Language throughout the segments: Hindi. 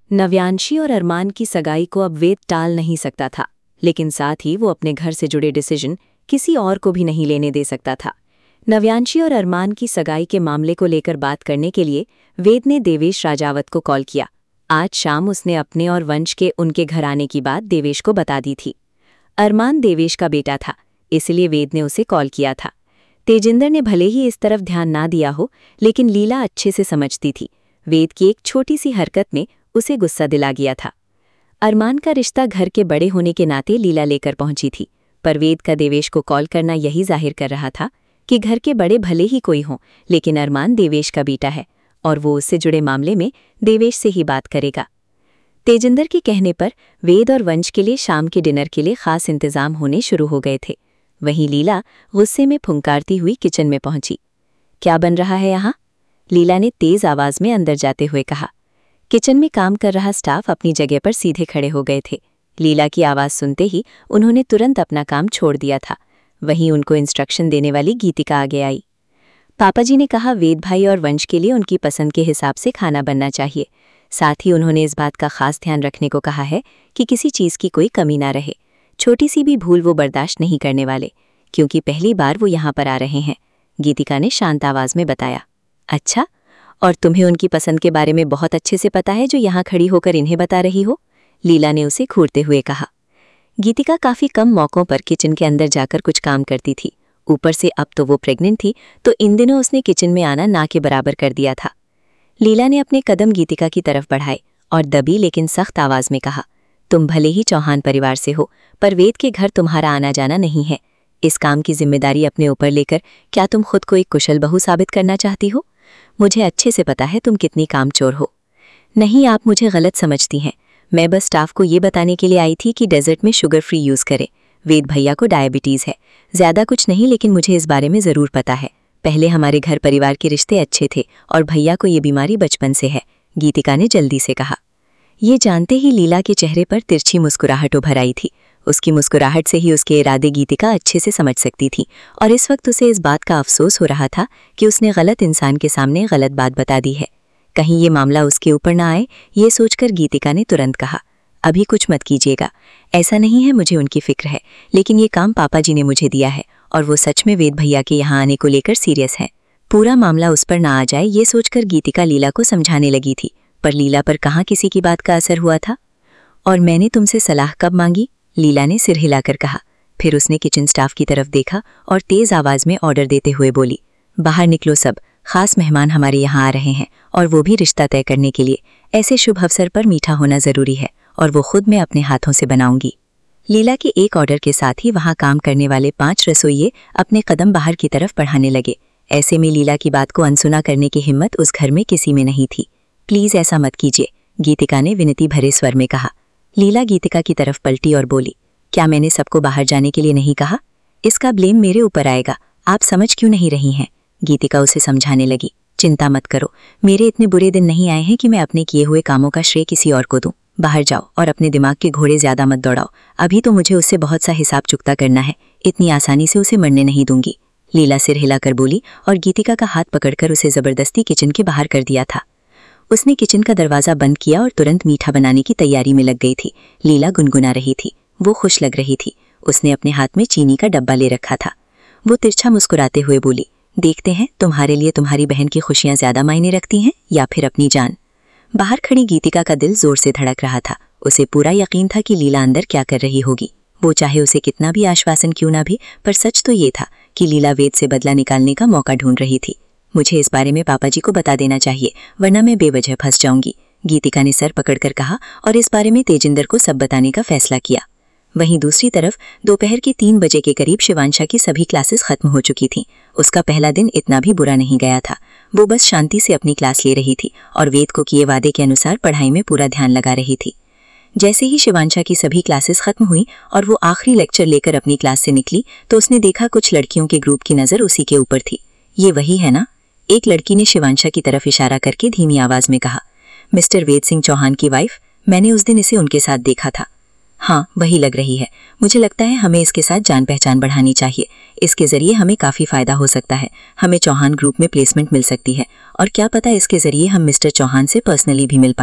नव्यांशी और अरमान की सगाई को अब वेद टाल नहीं सकता था, लेकिन साथ ही वो अपने घर से जुड़े डिसीजन किसी और को भी नहीं लेने दे सकता था। नव्यांशी और अरमान की सगाई के मामले को लेकर बात करने के लिए वेद ने देवेश राजावत को कॉल किया। आज शाम उसने अपने और वंश के उनके घर आने की बात देवेश को बता दी थी। अरमान देवेश का बेटा था, इसलिए वेद ने उसे कॉल किया था। तेजिंदर ने भले ही इस तरफ ध्यान ना दिया हो, लेकिन लीला अच्छे से समझती थी। वेद की एक छोटी सी हरकत ने उसे गुस्सा दिला गया था। अरमान का रिश्ता घर के बड़े होने के नाते लीला लेकर पहुंची थी, पर वेद का देवेश को कॉल करना यही जाहिर कर रहा था कि घर के बड़े भले ही कोई हों, लेकिन अरमान देवेश का बेटा है और वो उससे जुड़े मामले में देवेश से ही बात करेगा। तेजिंदर के कहने पर वेद और वंश के लिए शाम के डिनर के लिए खास इंतजाम होने शुरू हो गए थे। वहीं लीला गुस्से में फुंकारती हुई किचन में पहुंची। क्या बन रहा है यहाँ? लीला ने तेज आवाज में अंदर जाते हुए कहा। किचन में काम कर रहा स्टाफ अपनी जगह पर सीधे खड़े हो गए थे। लीला की आवाज सुनते ही उन्होंने तुरंत अपना काम छोड़ दिया था। वहीं उनको इंस्ट्रक्शन देने वाली गीतिका आगे आई। पापा जी ने कहा वेद भाई और वंश के लिए उनकी पसंद के हिसाब से खाना बनना चाहिए। साथ ही उन्होंने इस बात का खास ध्यान रखने को कहा है कि किसी चीज़ की कोई कमी ना रहे। छोटी सी भी भूल वो बर्दाश्त नहीं करने वाले, क्योंकि पहली बार वो यहाँ पर आ रहे हैं, गीतिका ने शांत आवाज में बताया। अच्छा, और तुम्हें उनकी पसंद के बारे में बहुत अच्छे से पता है जो यहाँ खड़ी होकर इन्हें बता रही हो? लीला ने उसे घूरते हुए कहा। गीतिका काफ़ी कम मौक़ों पर किचन के अंदर जाकर कुछ काम करती थी। ऊपर से अब तो वो प्रेग्नेंट थी, तो इन दिनों उसने किचन में आना ना के बराबर कर दिया था। लीला ने अपने कदम गीतिका की तरफ बढ़ाए और दबी लेकिन सख्त आवाज़ में कहा, तुम भले ही चौहान परिवार से हो, पर वेद के घर तुम्हारा आना जाना नहीं है। इस काम की जिम्मेदारी अपने ऊपर लेकर क्या तुम खुद को एक कुशल बहू साबित करना चाहती हो? मुझे अच्छे से पता है तुम कितनी कामचोर हो। नहीं, आप मुझे गलत समझती हैं। मैं बस स्टाफ को ये बताने के लिए आई थी कि डेजर्ट में शुगर फ्री यूज़ करें। वेद भैया को डायबिटीज़ है। ज़्यादा कुछ नहीं, लेकिन मुझे इस बारे में ज़रूर पता है। पहले हमारे घर परिवार के रिश्ते अच्छे थे और भैया को ये बीमारी बचपन से है, गीतिका ने जल्दी से कहा। ये जानते ही लीला के चेहरे पर तिरछी मुस्कुराहट उभर आई थी। उसकी मुस्कुराहट से ही उसके इरादे गीतिका अच्छे से समझ सकती थी, और इस वक्त उसे इस बात का अफसोस हो रहा था कि उसने गलत इंसान के सामने गलत बात बता दी है। कहीं ये मामला उसके ऊपर ना आए, ये सोचकर गीतिका ने तुरंत कहा, अभी कुछ मत कीजिएगा। ऐसा नहीं है, मुझे उनकी फिक्र है, लेकिन ये काम पापा जी ने मुझे दिया है और वो सच में वेद भैया के यहाँ आने को लेकर सीरियस है। पूरा मामला उस पर ना आ जाए, ये सोचकर गीतिका लीला को समझाने लगी थी, पर लीला पर कहाँ किसी की बात का असर हुआ था। और मैंने तुमसे सलाह कब मांगी? लीला ने सिर हिलाकर कहा। फिर उसने किचन स्टाफ की तरफ देखा और तेज आवाज में ऑर्डर देते हुए बोली, बाहर निकलो सब, खास मेहमान हमारे यहाँ आ रहे हैं और वो भी रिश्ता तय करने के लिए। ऐसे शुभ अवसर पर मीठा होना जरूरी है और वो खुद मैं अपने हाथों से बनाऊंगी। लीला के एक ऑर्डर के साथ ही वहाँ काम करने वाले 5 रसोइये अपने कदम बाहर की तरफ बढ़ाने लगे। ऐसे में लीला की बात को अनसुना करने की हिम्मत उस घर में किसी में नहीं थी। प्लीज ऐसा मत कीजिए, गीतिका ने विनती भरे स्वर में कहा। लीला गीतिका की तरफ पलटी और बोली, क्या मैंने सबको बाहर जाने के लिए नहीं कहा? इसका ब्लेम मेरे ऊपर आएगा, आप समझ क्यों नहीं रही हैं? गीतिका उसे समझाने लगी। चिंता मत करो, मेरे इतने बुरे दिन नहीं आए हैं कि मैं अपने किए हुए कामों का श्रेय किसी और को दूं। बाहर जाओ और अपने दिमाग के घोड़े ज्यादा मत दौड़ाओ। अभी तो मुझे उससे बहुत सा हिसाब चुकता करना है, इतनी आसानी से उसे मरने नहीं दूंगी। लीला सिर हिलाकर बोली और गीतिका का हाथ पकड़कर उसे जबरदस्ती किचन के बाहर कर दिया था। उसने किचन का दरवाजा बंद किया और तुरंत मीठा बनाने की तैयारी में लग गई थी। लीला गुनगुना रही थी, वो खुश लग रही थी। उसने अपने हाथ में चीनी का डब्बा ले रखा था। वो तिरछा मुस्कुराते हुए बोली, देखते हैं तुम्हारे लिए तुम्हारी बहन की खुशियां ज्यादा मायने रखती हैं या फिर अपनी जान। बाहर खड़ी गीतिका का दिल जोर से धड़क रहा था। उसे पूरा यकीन था कि लीला अंदर क्या कर रही होगी। वो चाहे उसे कितना भी आश्वासन क्यों ना भी, पर सच तो ये था कि लीला वेद से बदला निकालने का मौका ढूंढ रही थी। मुझे इस बारे में पापा जी को बता देना चाहिए, वरना मैं बेवजह फंस जाऊंगी, गीतिका ने सर पकड़कर कहा और इस बारे में तेजिंदर को सब बताने का फैसला किया। वहीं दूसरी तरफ दोपहर के 3 बजे के करीब शिवांशा की सभी क्लासेस खत्म हो चुकी थीं। उसका पहला दिन इतना भी बुरा नहीं गया था। वो बस शांति से अपनी क्लास ले रही थी और वेद को किए वादे के अनुसार पढ़ाई में पूरा ध्यान लगा रही थी। जैसे ही शिवांशा की सभी क्लासेस खत्म हुई और वो आखिरी लेक्चर लेकर अपनी क्लास से निकली, तो उसने देखा कुछ लड़कियों के ग्रुप की नज़र उसी के ऊपर थी। ये वही है ना? एक लड़की ने शिवांशा की तरफ इशारा करके धीमी आवाज में कहा, मिस्टर वेद सिंह चौहान की वाइफ, मैंने उस दिन इसे उनके साथ देखा था। हाँ, वही लग रही है। मुझे लगता है हमें इसके साथ जान पहचान बढ़ानी चाहिए। इसके जरिए हमें काफ़ी फ़ायदा हो सकता है। हमें चौहान ग्रुप में प्लेसमेंट मिल सकती है और क्या पता इसके जरिए हम मिस्टर चौहान से पर्सनली भी मिल पाएं।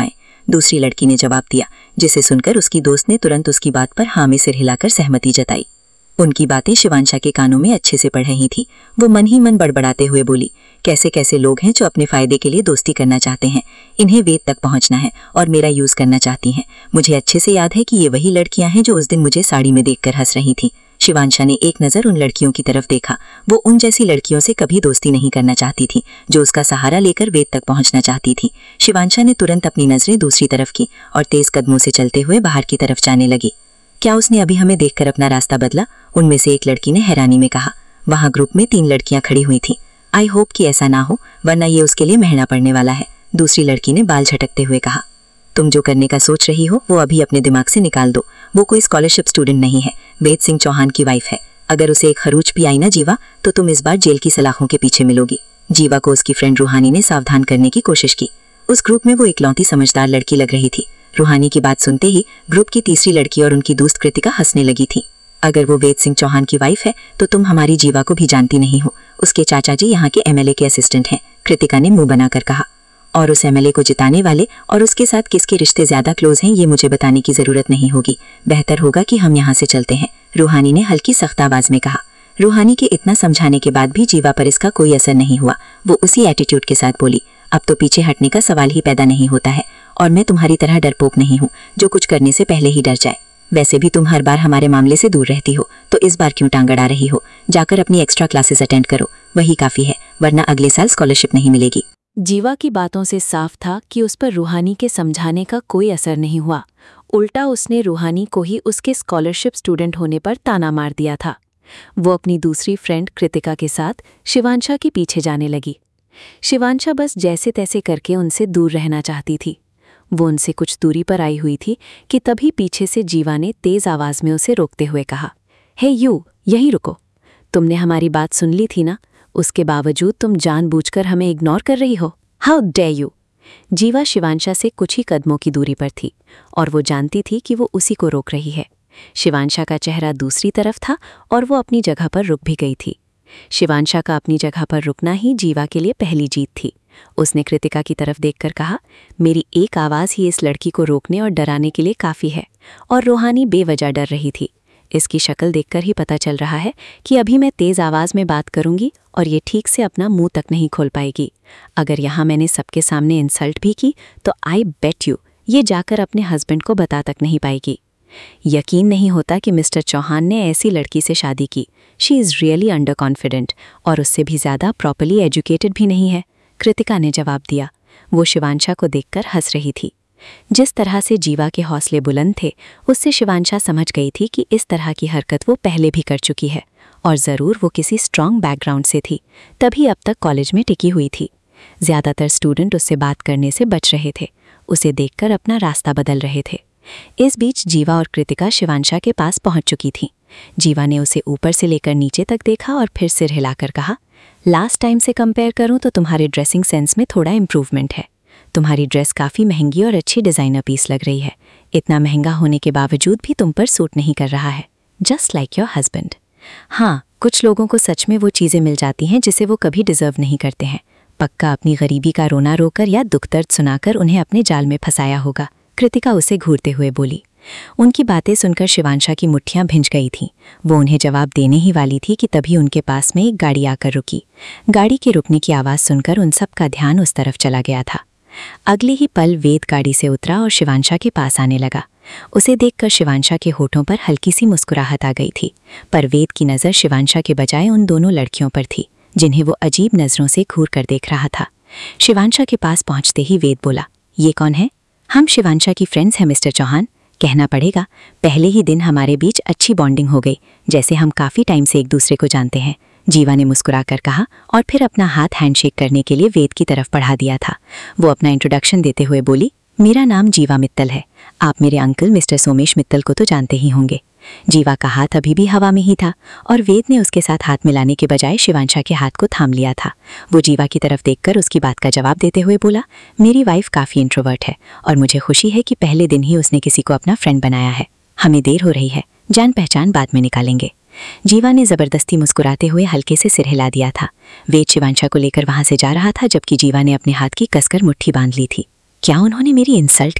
दूसरी लड़की ने जवाब दिया, जिसे सुनकर उसकी दोस्त ने तुरंत उसकी बात पर हाँ में सिर हिलाकर सहमति जताई। उनकी बातें शिवांशा के कानों में अच्छे से पड़ रही थी। वो मन ही मन बड़बड़ाते हुए बोली, कैसे कैसे लोग हैं जो अपने फायदे के लिए दोस्ती करना चाहते हैं। इन्हें वेद तक पहुंचना है और मेरा यूज करना चाहती हैं। मुझे अच्छे से याद है कि ये वही लड़कियां हैं जो उस दिन मुझे साड़ी में देखकर हंस रही थी। शिवांशा ने एक नज़र उन लड़कियों की तरफ देखा। वो उन जैसी लड़कियों से कभी दोस्ती नहीं करना चाहती थी जो उसका सहारा लेकर वेद तक पहुंचना चाहती थी। शिवांशा ने तुरंत अपनी नजरें दूसरी तरफ की और तेज कदमों से चलते हुए बाहर की तरफ जाने लगी। क्या उसने अभी हमें देखकर अपना रास्ता बदला? उनमें से एक लड़की ने हैरानी में कहा। वहां ग्रुप में 3 लड़कियां खड़ी हुई थीं। आई होप कि ऐसा ना हो, वरना ये उसके लिए महंगा पड़ने वाला है, दूसरी लड़की ने बाल झटकते हुए कहा। तुम जो करने का सोच रही हो वो अभी अपने दिमाग से निकाल दो। वो कोई स्कॉलरशिप स्टूडेंट नहीं है, वेद सिंह चौहान की वाइफ है। अगर उसे एक खरूच भी आई ना जीवा, तो तुम इस बार जेल की सलाखों के पीछे मिलोगी। जीवा को उसकी फ्रेंड रूहानी ने सावधान करने की कोशिश की। उस ग्रुप में वो इकलौती समझदार लड़की लग रही थी। रूहानी की बात सुनते ही ग्रुप की तीसरी लड़की और उनकी दोस्त कृतिका हंसने लगी थी। अगर वो वेद सिंह चौहान की वाइफ है तो तुम हमारी जीवा को भी जानती नहीं हो। उसके चाचा जी यहाँ के एमएलए के असिस्टेंट हैं, कृतिका ने मुंह बनाकर कहा। और उस एमएलए को जिताने वाले और उसके साथ किसके रिश्ते ज्यादा क्लोज हैं ये मुझे बताने की जरूरत नहीं होगी। बेहतर होगा कि हम यहाँ से चलते हैं, रूहानी ने हल्की सख्त आवाज में कहा। रूहानी के इतना समझाने के बाद भी जीवा पर इसका कोई असर नहीं हुआ। वो उसी एटीट्यूड के साथ बोली, अब तो पीछे हटने का सवाल ही पैदा नहीं होता है, और मैं तुम्हारी तरह डरपोक नहीं हूँ जो कुछ करने से पहले ही डर जाए। वैसे भी तुम हर बार हमारे मामले से दूर रहती हो, तो इस बार क्यों टांग अड़ा रही हो? जाकर अपनी एक्स्ट्रा क्लासेस अटेंड करो, वही काफी है, वरना अगले साल स्कॉलरशिप नहीं मिलेगी। जीवा की बातों से साफ था कि उस पर रूहानी के समझाने का कोई असर नहीं हुआ। उल्टा उसने रूहानी को ही उसके स्कॉलरशिप स्टूडेंट होने पर ताना मार दिया था। वो अपनी दूसरी फ्रेंड कृतिका के साथ शिवांशा के पीछे जाने लगी। शिवांशा बस जैसे तैसे करके उनसे दूर रहना चाहती थी। वो उनसे कुछ दूरी पर आई हुई थी कि तभी पीछे से जीवा ने तेज आवाज में उसे रोकते हुए कहा, हे यू, यहीं रुको। तुमने हमारी बात सुन ली थी ना? उसके बावजूद तुम जानबूझकर हमें इग्नोर कर रही हो। How dare you. Jeeva Shivansha से कुछ ही कदमों की दूरी पर थी और वो जानती थी कि वो उसी को रोक रही है। शिवांशा का चेहरा दूसरी तरफ था और वो अपनी जगह पर रुक भी गई थी। शिवांशा का अपनी जगह पर रुकना ही जीवा के लिए पहली जीत थी। उसने कृतिका की तरफ देखकर कहा, मेरी एक आवाज़ ही इस लड़की को रोकने और डराने के लिए काफ़ी है। और रूहानी बेवजह डर रही थी। इसकी शक्ल देखकर ही पता चल रहा है कि अभी मैं तेज़ आवाज़ में बात करूंगी और ये ठीक से अपना मुंह तक नहीं खोल पाएगी। अगर यहाँ मैंने सबके सामने इंसल्ट भी की तो आई बेट यू ये जाकर अपने हस्बैंड को बता तक नहीं पाएगी। यकीन नहीं होता कि मिस्टर चौहान ने ऐसी लड़की से शादी की। She is really under confident और उससे भी ज़्यादा प्रॉपरली एजुकेटेड भी नहीं है, कृतिका ने जवाब दिया। वो शिवांशा को देखकर हंस रही थी। जिस तरह से जीवा के हौसले बुलंद थे, उससे शिवांशा समझ गई थी कि इस तरह की हरकत वो पहले भी कर चुकी है और ज़रूर वो किसी स्ट्रॉन्ग बैकग्राउंड से थी, तभी अब तक कॉलेज में टिकी हुई थी। ज़्यादातर स्टूडेंट उससे बात करने से बच रहे थे, उसे देखकर अपना रास्ता बदल रहे थे। इस बीच जीवा और कृतिका शिवांशा के पास पहुंच चुकी थीं। जीवा ने उसे ऊपर से लेकर नीचे तक देखा और फिर सिर हिलाकर कहा, लास्ट टाइम से कंपेयर करूं तो तुम्हारे ड्रेसिंग सेंस में थोड़ा इम्प्रूवमेंट है। तुम्हारी ड्रेस काफ़ी महंगी और अच्छी डिज़ाइनर पीस लग रही है। इतना महंगा होने के बावजूद भी तुम पर सूट नहीं कर रहा है, जस्ट लाइक योर हस्बैंड। हाँ, कुछ लोगों को सच में वो चीज़ें मिल जाती हैं जिसे वो कभी डिज़र्व नहीं करते हैं। पक्का अपनी गरीबी का रोना रोकर या दुख दर्द सुनाकर उन्हें अपने जाल में फंसाया होगा, कृतिका उसे घूरते हुए बोली। उनकी बातें सुनकर शिवांशा की मुट्ठियां भिंच गई थीं। वो उन्हें जवाब देने ही वाली थी कि तभी उनके पास में एक गाड़ी आकर रुकी। गाड़ी के रुकने की आवाज़ सुनकर उन सब का ध्यान उस तरफ चला गया था। अगले ही पल वेद गाड़ी से उतरा और शिवांशा के पास आने लगा। उसे देखकर शिवांशा के होठों पर हल्की सी मुस्कुराहट आ गई थी, पर वेद की नज़र शिवांशा के बजाय उन दोनों लड़कियों पर थी जिन्हें वो अजीब नज़रों से घूर कर देख रहा था। शिवांशा के पास पहुंचते ही वेद बोला, ये कौन है? हम शिवांशा की फ्रेंड्स हैं मिस्टर चौहान। कहना पड़ेगा, पहले ही दिन हमारे बीच अच्छी बॉन्डिंग हो गई, जैसे हम काफ़ी टाइम से एक दूसरे को जानते हैं, जीवा ने मुस्कुराकर कहा और फिर अपना हाथ हैंडशेक करने के लिए वेद की तरफ बढ़ा दिया था। वो अपना इंट्रोडक्शन देते हुए बोली, मेरा नाम जीवा मित्तल है। आप मेरे अंकल मिस्टर सोमेश मित्तल को तो जानते ही होंगे। जीवा का हाथ अभी भी हवा में ही था और वेद ने उसके साथ हाथ मिलाने के बजाय शिवांशा के हाथ को थाम लिया था। वो जीवा की तरफ देखकर उसकी बात का जवाब देते हुए बोला, मेरी वाइफ काफ़ी इंट्रोवर्ट है और मुझे खुशी है कि पहले दिन ही उसने किसी को अपना फ्रेंड बनाया है। हमें देर हो रही है, जान पहचान बाद में निकालेंगे। जीवा ने ज़बरदस्ती मुस्कुराते हुए हल्के से सिर हिला दिया था। वेद शिवांशा को लेकर वहाँ से जा रहा था जबकि जीवा ने अपने हाथ की कसकर मुट्ठी बांध ली थी। क्या उन्होंने मेरी इंसल्ट की?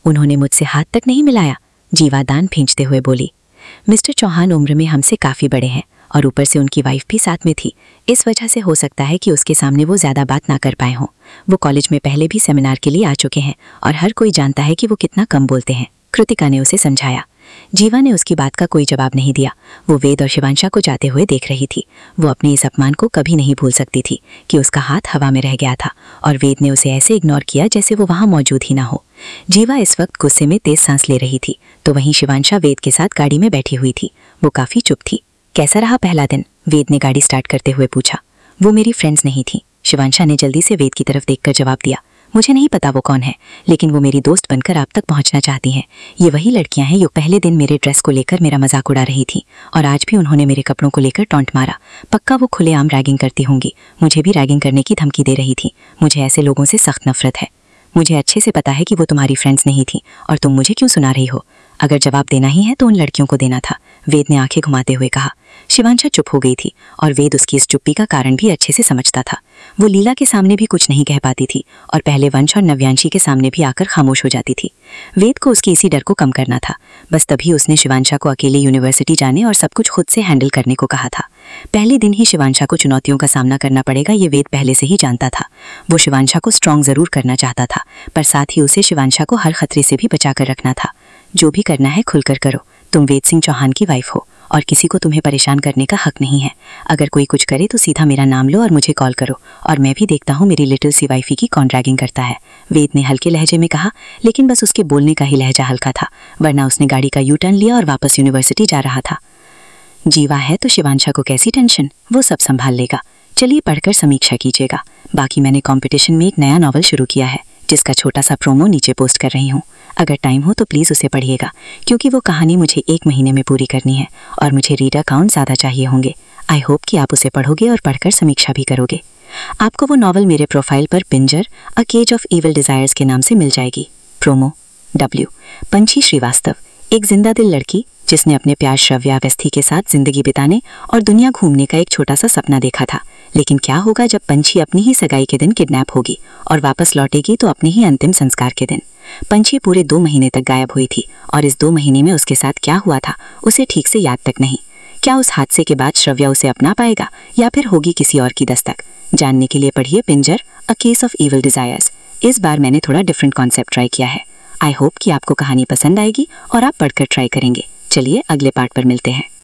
उन्होंने मुझसे हाथ तक नहीं मिलाया, जीवा दान खींचते हुए बोली। मिस्टर चौहान उम्र में हमसे काफ़ी बड़े हैं और ऊपर से उनकी वाइफ भी साथ में थी। इस वजह से हो सकता है कि उसके सामने वो ज़्यादा बात ना कर पाए हों। वो कॉलेज में पहले भी सेमिनार के लिए आ चुके हैं और हर कोई जानता है कि वो कितना कम बोलते हैं, कृतिका ने उसे समझाया। जीवा ने उसकी बात का कोई जवाब नहीं दिया। वो वेद और शिवांशा को जाते हुए देख रही थी। वो अपने इस अपमान को कभी नहीं भूल सकती थी कि उसका हाथ हवा में रह गया था और वेद ने उसे ऐसे इग्नोर किया जैसे वो वहाँ मौजूद ही ना हो। जीवा इस वक्त गुस्से में तेज सांस ले रही थी, तो वहीं शिवांशा वेद के साथ गाड़ी में बैठी हुई थी। वो काफ़ी चुप थी। कैसा रहा पहला दिन? वेद ने गाड़ी स्टार्ट करते हुए पूछा। वो मेरी फ्रेंड्स नहीं थी, शिवांशा ने जल्दी से वेद की तरफ देखकर जवाब दिया। मुझे नहीं पता वो कौन है, लेकिन वो मेरी दोस्त बनकर आप तक पहुंचना चाहती हैं। ये वही लड़कियां हैं जो पहले दिन मेरे ड्रेस को लेकर मेरा मजाक उड़ा रही थी और आज भी उन्होंने मेरे कपड़ों को लेकर टॉन्ट मारा। पक्का वो खुलेआम रैगिंग करती होंगी। मुझे भी रैगिंग करने की धमकी दे रही थी। मुझे ऐसे लोगों से सख्त नफरत है। मुझे अच्छे से पता है कि वो तुम्हारी फ्रेंड्स नहीं थी और तुम मुझे क्यों सुना रही हो? अगर जवाब देना ही है तो उन लड़कियों को देना था, वेद ने आंखें घुमाते हुए कहा। शिवांशा चुप हो गई थी और वेद उसकी इस चुप्पी का कारण भी अच्छे से समझता था। वो लीला के सामने भी कुछ नहीं कह पाती थी और पहले वंश और नव्यांशी के सामने भी आकर खामोश हो जाती थी। वेद को उसके इसी डर को कम करना था। बस तभी उसने शिवांशा को अकेले यूनिवर्सिटी जाने और सब कुछ खुद से हैंडल करने को कहा था। पहले दिन ही शिवांशा को चुनौतियों का सामना करना पड़ेगा, ये वेद पहले से ही जानता था। वो शिवांशा को स्ट्रॉन्ग जरूर करना चाहता था, पर साथ ही उसे शिवांशा को हर खतरे से भी बचा कर रखना था। जो भी करना है खुलकर करो। तुम वेद सिंह चौहान की वाइफ हो और किसी को तुम्हें परेशान करने का हक नहीं है। अगर कोई कुछ करे तो सीधा मेरा नाम लो और मुझे कॉल करो और मैं भी देखता हूँ मेरी लिटिल सी वाइफी की कौन रैगिंग करता है, वेद ने हल्के लहजे में कहा। लेकिन बस उसके बोलने का ही लहजा हल्का था, वरना उसने गाड़ी का यू टर्न लिया और वापस यूनिवर्सिटी जा रहा था। जीवा है तो शिवांशा को कैसी टेंशन, वो सब संभाल लेगा। चलिए पढ़कर समीक्षा कीजिएगा। बाकी मैंने कंपटीशन में एक नया नॉवल शुरू किया है जिसका छोटा सा प्रोमो नीचे पोस्ट कर रही हूँ। अगर टाइम हो तो प्लीज़ उसे पढ़िएगा, क्योंकि वो कहानी मुझे 1 महीने में पूरी करनी है और मुझे रीडर काउंट ज़्यादा चाहिए होंगे। आई होप कि आप उसे पढ़ोगे और पढ़कर समीक्षा भी करोगे। आपको वो नॉवल मेरे प्रोफाइल पर Pinjar a cage of evil desires के नाम से मिल जाएगी। Promo W। पंछी श्रीवास्तव, एक जिंदा दिल लड़की जिसने अपने प्यार श्रव्या अवस्थी के साथ जिंदगी बिताने और दुनिया घूमने का एक छोटा सा सपना देखा था। लेकिन क्या होगा जब पंछी अपनी ही सगाई के दिन किडनैप होगी और वापस लौटेगी तो अपने ही अंतिम संस्कार के दिन। पंछी पूरे 2 महीने तक गायब हुई थी और इस 2 महीने में उसके साथ क्या हुआ था उसे ठीक से याद तक नहीं। क्या उस हादसे के बाद श्रव्या उसे अपना पाएगा या फिर होगी किसी और की दस्तक? जानने के लिए पढ़िए Pinjar a cage of evil desires. इस बार मैंने थोड़ा डिफरेंट कॉन्सेप्ट ट्राई किया है। आई होप कि आपको कहानी पसंद आएगी और आप पढ़कर ट्राई करेंगे। चलिए अगले पार्ट पर मिलते हैं।